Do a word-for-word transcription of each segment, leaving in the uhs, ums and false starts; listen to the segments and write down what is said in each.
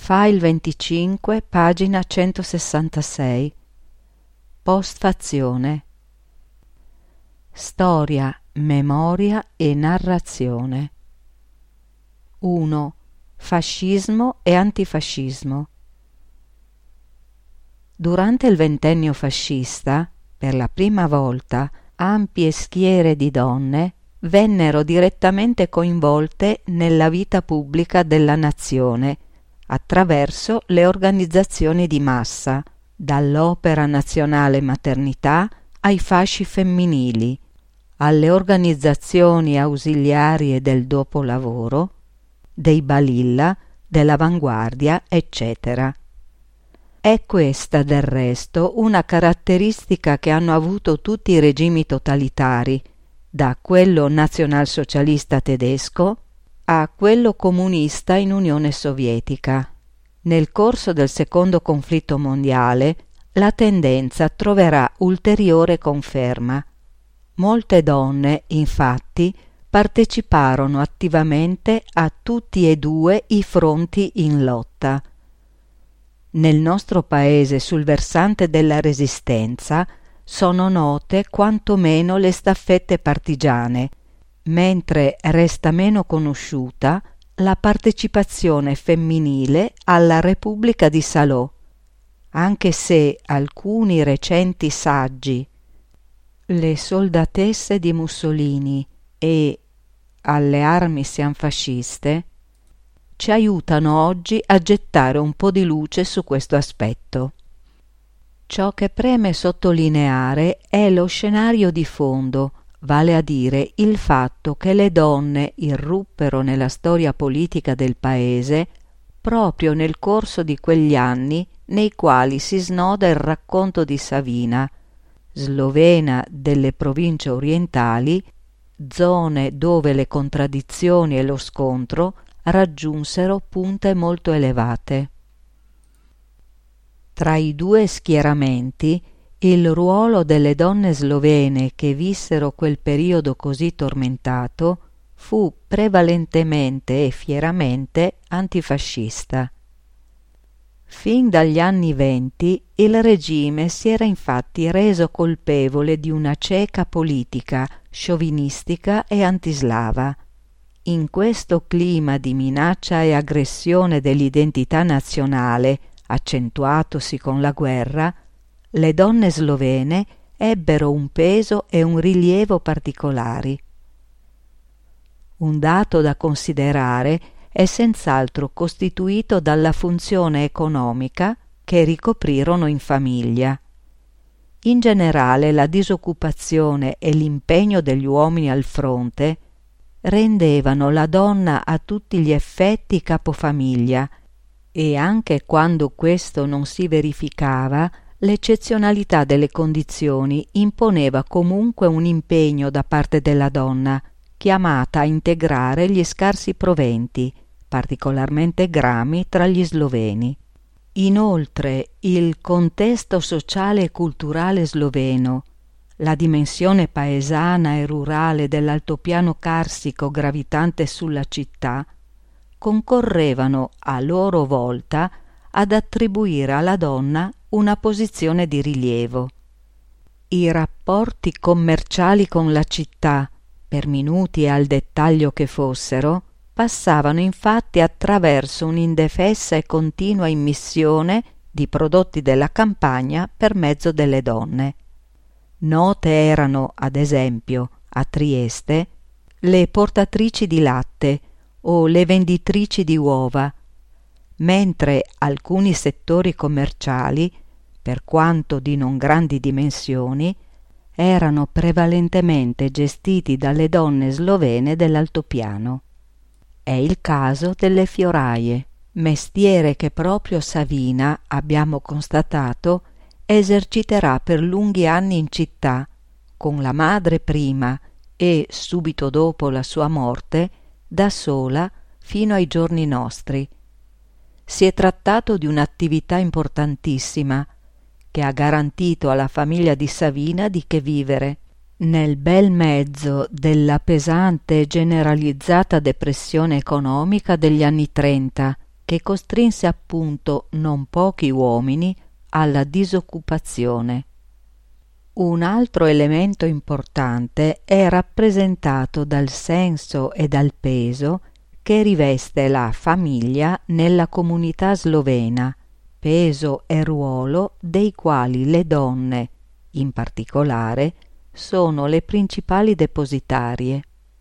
File venticinque, pagina centosessantasei. Postfazione. Storia, memoria e narrazione. uno. Fascismo e antifascismo. Durante il ventennio fascista, per la prima volta, ampie schiere di donne vennero direttamente coinvolte nella vita pubblica della nazione attraverso le organizzazioni di massa, dall'Opera Nazionale Maternità ai fasci femminili, alle organizzazioni ausiliarie del dopolavoro, dei balilla, dell'avanguardia, eccetera. È questa, del resto, una caratteristica che hanno avuto tutti i regimi totalitari, da quello nazionalsocialista tedesco a quello comunista in Unione Sovietica. Nel corso del secondo conflitto mondiale la tendenza troverà ulteriore conferma. Molte donne, infatti, parteciparono attivamente a tutti e due i fronti in lotta. Nel nostro paese, sul versante della resistenza, sono note quantomeno le staffette partigiane, mentre resta meno conosciuta la partecipazione femminile alla Repubblica di Salò, anche se alcuni recenti saggi, Le soldatesse di Mussolini e Alle armi siam fasciste, ci aiutano oggi a gettare un po' di luce su questo aspetto. Ciò che preme sottolineare è lo scenario di fondo, vale a dire il fatto che le donne irruppero nella storia politica del paese proprio nel corso di quegli anni nei quali si snoda il racconto di Savina, slovena delle province orientali, zone dove le contraddizioni e lo scontro raggiunsero punte molto elevate. Tra i due schieramenti, il ruolo delle donne slovene che vissero quel periodo così tormentato fu prevalentemente e fieramente antifascista. Fin dagli anni venti il regime si era infatti reso colpevole di una cieca politica sciovinistica e antislava. In questo clima di minaccia e aggressione dell'identità nazionale, accentuatosi con la guerra, le donne slovene ebbero un peso e un rilievo particolari. Un dato da considerare è senz'altro costituito dalla funzione economica che ricoprirono in famiglia. In generale la disoccupazione e l'impegno degli uomini al fronte rendevano la donna a tutti gli effetti capofamiglia e anche quando questo non si verificava, l'eccezionalità delle condizioni imponeva comunque un impegno da parte della donna, chiamata a integrare gli scarsi proventi, particolarmente grami tra gli sloveni. Inoltre, il contesto sociale e culturale sloveno, la dimensione paesana e rurale dell'altopiano carsico gravitante sulla città, concorrevano a loro volta ad attribuire alla donna una posizione di rilievo. I rapporti commerciali con la città, per minuti e al dettaglio che fossero, passavano infatti attraverso un'indefessa e continua immissione di prodotti della campagna per mezzo delle donne. Note erano, ad esempio, a Trieste, le portatrici di latte o le venditrici di uova, mentre alcuni settori commerciali, per quanto di non grandi dimensioni, erano prevalentemente gestiti dalle donne slovene dell'altopiano. È il caso delle fioraie, mestiere che proprio Savina, abbiamo constatato, eserciterà per lunghi anni in città, con la madre prima e, subito dopo la sua morte, da sola fino ai giorni nostri. Si è trattato di un'attività importantissima, che ha garantito alla famiglia di Savina di che vivere, nel bel mezzo della pesante e generalizzata depressione economica degli anni trenta, che costrinse appunto non pochi uomini alla disoccupazione. Un altro elemento importante è rappresentato dal senso e dal peso che riveste la famiglia nella comunità slovena, peso e ruolo dei quali le donne, in particolare, sono le principali depositarie.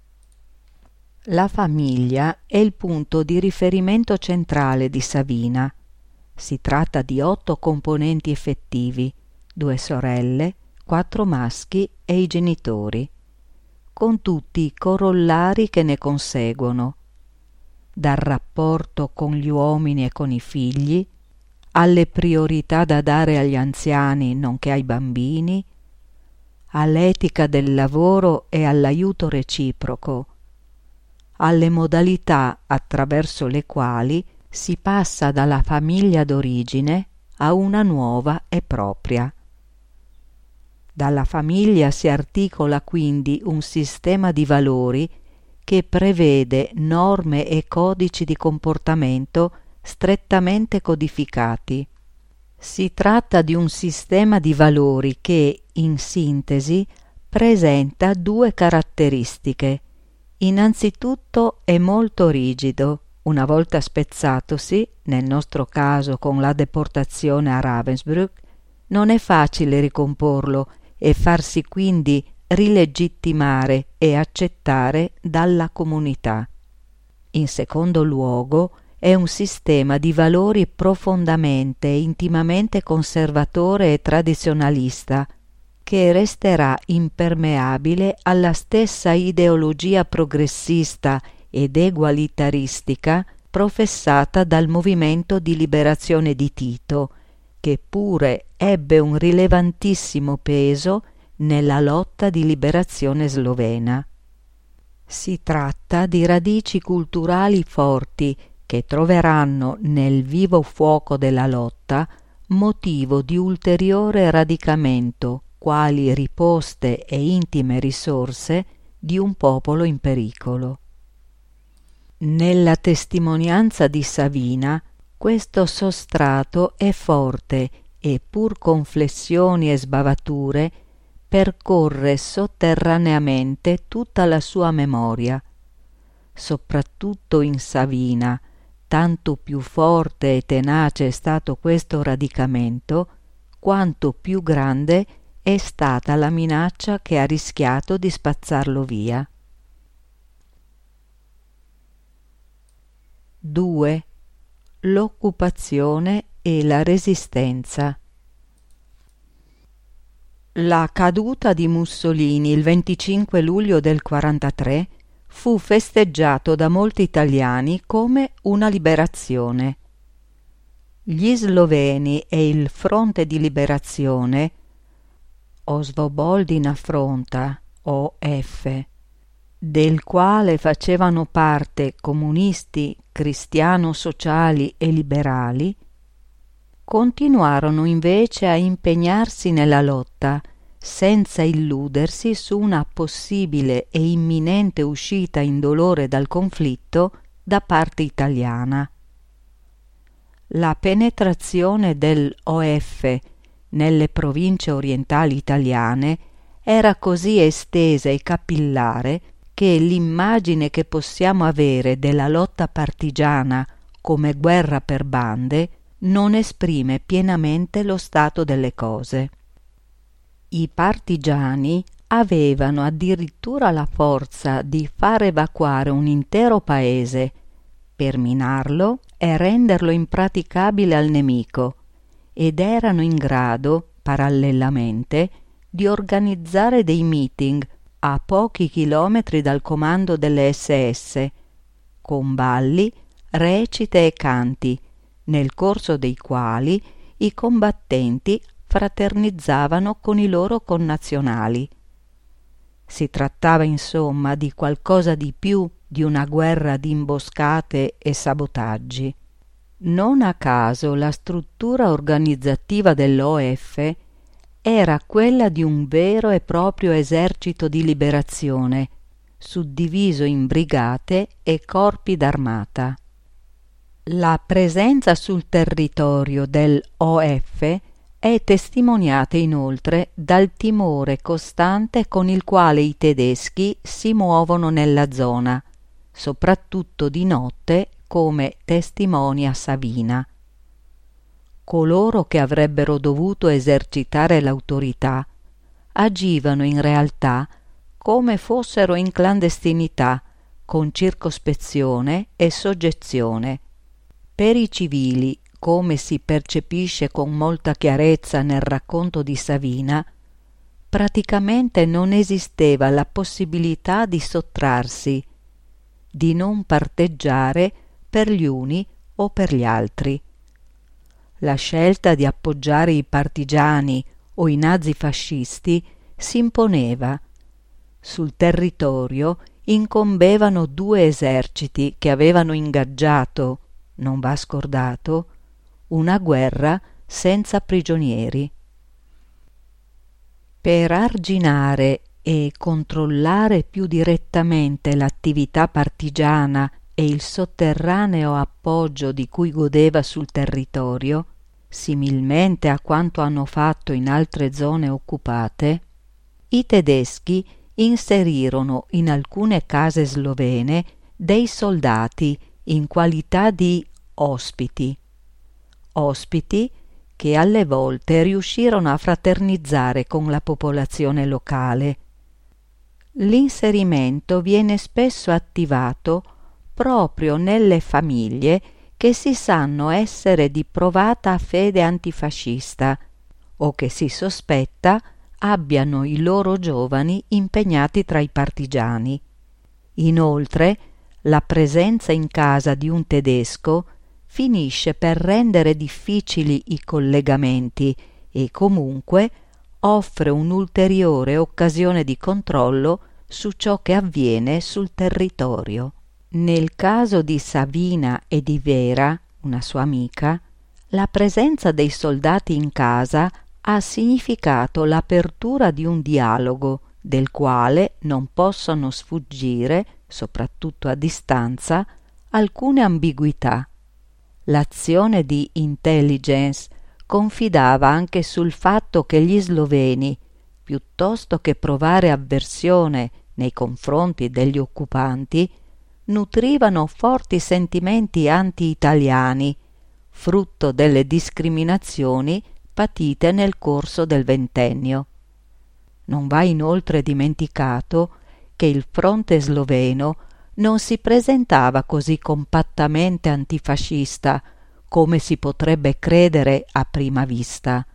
La famiglia è il punto di riferimento centrale di Savina. Si tratta di otto componenti effettivi, due sorelle, quattro maschi e i genitori, con tutti i corollari che ne conseguono, dal rapporto con gli uomini e con i figli, alle priorità da dare agli anziani nonché ai bambini, all'etica del lavoro e all'aiuto reciproco, alle modalità attraverso le quali si passa dalla famiglia d'origine a una nuova e propria. Dalla famiglia si articola quindi un sistema di valori che prevede norme e codici di comportamento strettamente codificati. Si tratta di un sistema di valori che, in sintesi, presenta due caratteristiche. Innanzitutto è molto rigido, una volta spezzatosi, nel nostro caso con la deportazione a Ravensbrück, non è facile ricomporlo e farsi quindi rilegittimare e accettare dalla comunità. In secondo luogo, è un sistema di valori profondamente e intimamente conservatore e tradizionalista, che resterà impermeabile alla stessa ideologia progressista ed egualitaristica professata dal movimento di liberazione di Tito, che pure ebbe un rilevantissimo peso nella lotta di liberazione slovena. Si tratta di radici culturali forti che troveranno nel vivo fuoco della lotta motivo di ulteriore radicamento quali riposte e intime risorse di un popolo in pericolo. Nella testimonianza di Savina questo sostrato è forte e, pur con flessioni e sbavature, percorre sotterraneamente tutta la sua memoria. Soprattutto in Savina, tanto più forte e tenace è stato questo radicamento, quanto più grande è stata la minaccia che ha rischiato di spazzarlo via. due. L'occupazione e la resistenza. La caduta di Mussolini il venticinque luglio del quarantatré fu festeggiato da molti italiani come una liberazione. Gli sloveni e il Fronte di Liberazione, Osvobodina Fronta, O F, del quale facevano parte comunisti, cristiano-sociali e liberali, continuarono invece a impegnarsi nella lotta, senza illudersi su una possibile e imminente uscita indolore dal conflitto da parte italiana. La penetrazione dell'O F nelle province orientali italiane era così estesa e capillare che l'immagine che possiamo avere della lotta partigiana come guerra per bande non esprime pienamente lo stato delle cose. I partigiani avevano addirittura la forza di far evacuare un intero paese per minarlo e renderlo impraticabile al nemico, ed erano in grado, parallelamente, di organizzare dei meeting a pochi chilometri dal comando delle S S, con balli, recite e canti, nel corso dei quali i combattenti fraternizzavano con i loro connazionali. Si trattava insomma di qualcosa di più di una guerra di imboscate e sabotaggi. Non a caso la struttura organizzativa dell'O F era quella di un vero e proprio esercito di liberazione, suddiviso in brigate e corpi d'armata. La presenza sul territorio del O F è testimoniata inoltre dal timore costante con il quale i tedeschi si muovono nella zona, soprattutto di notte, come testimonia Savina. Coloro che avrebbero dovuto esercitare l'autorità agivano in realtà come fossero in clandestinità, con circospezione e soggezione. Per i civili, come si percepisce con molta chiarezza nel racconto di Savina, praticamente non esisteva la possibilità di sottrarsi, di non parteggiare per gli uni o per gli altri. La scelta di appoggiare i partigiani o i nazifascisti si imponeva. Sul territorio incombevano due eserciti che avevano ingaggiato, non va scordato, una guerra senza prigionieri. Per arginare e controllare più direttamente l'attività partigiana e il sotterraneo appoggio di cui godeva sul territorio, similmente a quanto hanno fatto in altre zone occupate, i tedeschi inserirono in alcune case slovene dei soldati in qualità di ospiti, ospiti che alle volte riuscirono a fraternizzare con la popolazione locale. L'inserimento viene spesso attivato proprio nelle famiglie che si sanno essere di provata fede antifascista o che si sospetta abbiano i loro giovani impegnati tra i partigiani. Inoltre, la presenza in casa di un tedesco finisce per rendere difficili i collegamenti e comunque offre un'ulteriore occasione di controllo su ciò che avviene sul territorio. Nel caso di Savina e di Vera, una sua amica, la presenza dei soldati in casa ha significato l'apertura di un dialogo del quale non possono sfuggire, soprattutto a distanza, alcune ambiguità. L'azione di intelligence confidava anche sul fatto che gli sloveni, piuttosto che provare avversione nei confronti degli occupanti, nutrivano forti sentimenti anti-italiani, frutto delle discriminazioni patite nel corso del ventennio. Non va inoltre dimenticato che il fronte sloveno non si presentava così compattamente antifascista come si potrebbe credere a prima vista.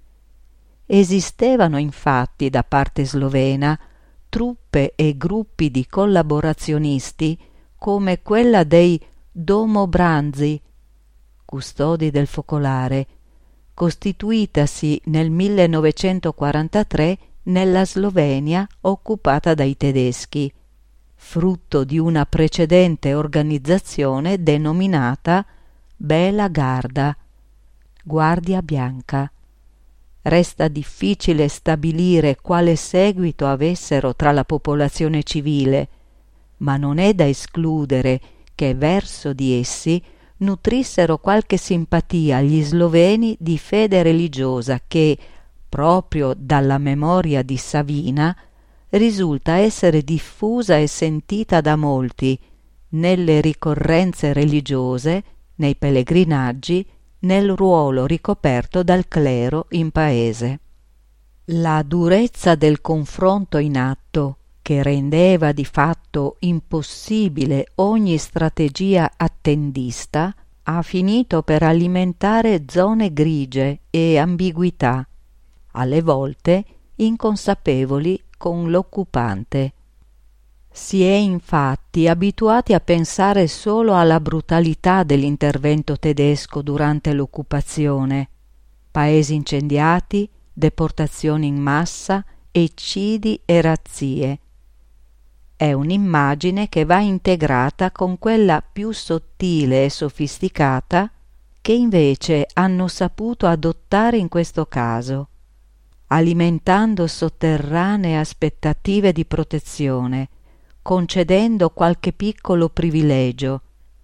Esistevano infatti da parte slovena truppe e gruppi di collaborazionisti come quella dei Domobranzi, custodi del focolare, costituitasi nel millenovecentoquarantatré nella Slovenia occupata dai tedeschi, frutto di una precedente organizzazione denominata Bela Garda, Guardia Bianca. Resta difficile stabilire quale seguito avessero tra la popolazione civile, ma non è da escludere che verso di essi nutrissero qualche simpatia gli sloveni di fede religiosa che, proprio dalla memoria di Savina, risulta essere diffusa e sentita da molti nelle ricorrenze religiose, nei pellegrinaggi, nel ruolo ricoperto dal clero in paese. La durezza del confronto in atto, che rendeva di fatto impossibile ogni strategia attendista, ha finito per alimentare zone grigie e ambiguità, alle volte inconsapevoli con l'occupante. Si è infatti abituati a pensare solo alla brutalità dell'intervento tedesco durante l'occupazione: paesi incendiati, deportazioni in massa, eccidi e razzie. È un'immagine che va integrata con quella più sottile e sofisticata che invece hanno saputo adottare in questo caso, alimentando sotterranee aspettative di protezione, concedendo qualche piccolo privilegio,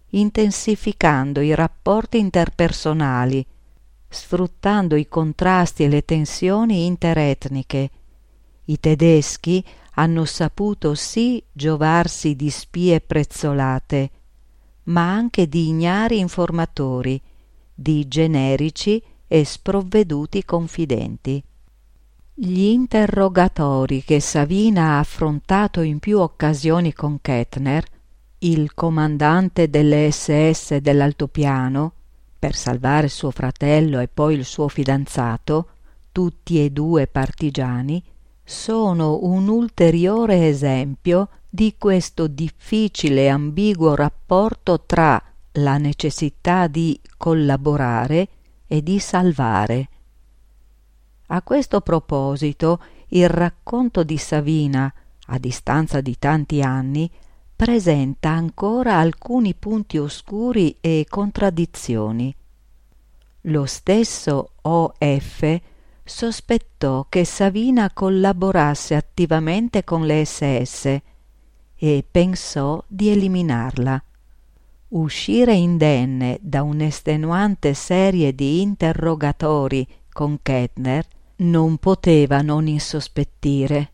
intensificando i rapporti interpersonali, sfruttando i contrasti e le tensioni interetniche. I tedeschi hanno saputo sì giovarsi di spie prezzolate, ma anche di ignari informatori, di generici e sprovveduti confidenti. Gli interrogatori che Savina ha affrontato in più occasioni con Kettner, il comandante delle esse esse dell'altopiano, per salvare suo fratello e poi il suo fidanzato, tutti e due partigiani, sono un ulteriore esempio di questo difficile e ambiguo rapporto tra la necessità di collaborare e di salvare. A questo proposito, il racconto di Savina, a distanza di tanti anni, presenta ancora alcuni punti oscuri e contraddizioni. Lo stesso O F sospettò che Savina collaborasse attivamente con le esse esse e pensò di eliminarla. Uscire indenne da un'estenuante serie di interrogatori con Kettner non poteva non insospettire.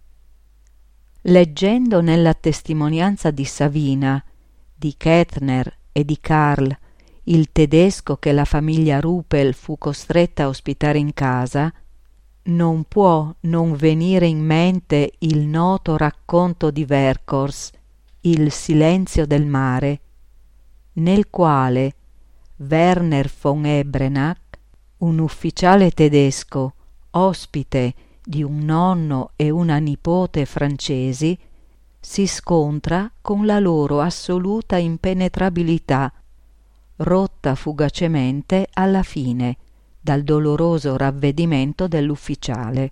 Leggendo nella testimonianza di Savina, di Kettner e di Karl, il tedesco che la famiglia Ruppel fu costretta a ospitare in casa, non può non venire in mente il noto racconto di Werkhorst, Il silenzio del mare, nel quale Werner von Ebrenach, un ufficiale tedesco, ospite di un nonno e una nipote francesi, si scontra con la loro assoluta impenetrabilità, rotta fugacemente alla fine dal doloroso ravvedimento dell'ufficiale.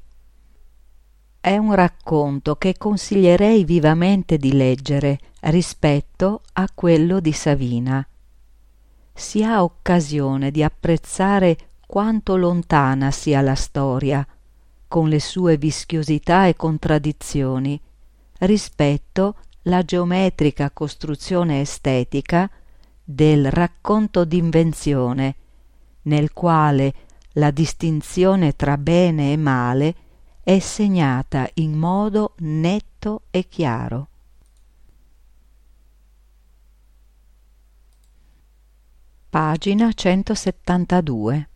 È un racconto che consiglierei vivamente di leggere rispetto a quello di Savina. Si ha occasione di apprezzare quanto lontana sia la storia, con le sue vischiosità e contraddizioni, rispetto alla geometrica costruzione estetica del racconto d'invenzione, nel quale la distinzione tra bene e male è segnata in modo netto e chiaro. Pagina centosettantadue.